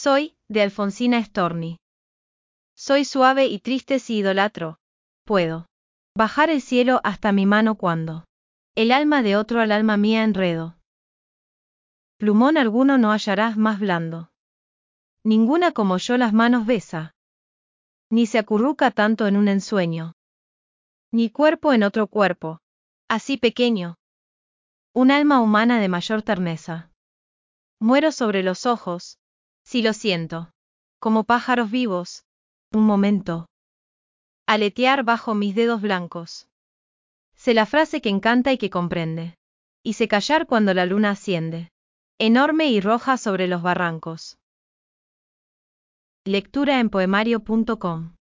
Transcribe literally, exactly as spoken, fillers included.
Soy, de Alfonsina Storni. Soy suave y triste si idolatro. Puedo bajar el cielo hasta mi mano cuando el alma de otro al alma mía enredo. Plumón alguno no hallarás más blando. Ninguna como yo las manos besa. Ni se acurruca tanto en un ensueño. Ni cuerpo en otro cuerpo. Así pequeño. Un alma humana de mayor terneza. Muero sobre los ojos, si lo siento. Como pájaros vivos, un momento. Aletear bajo mis dedos blancos. Sé la frase que encanta y que comprende. Y sé callar cuando la luna asciende. Enorme y roja sobre los barrancos. Lectura en poemario punto com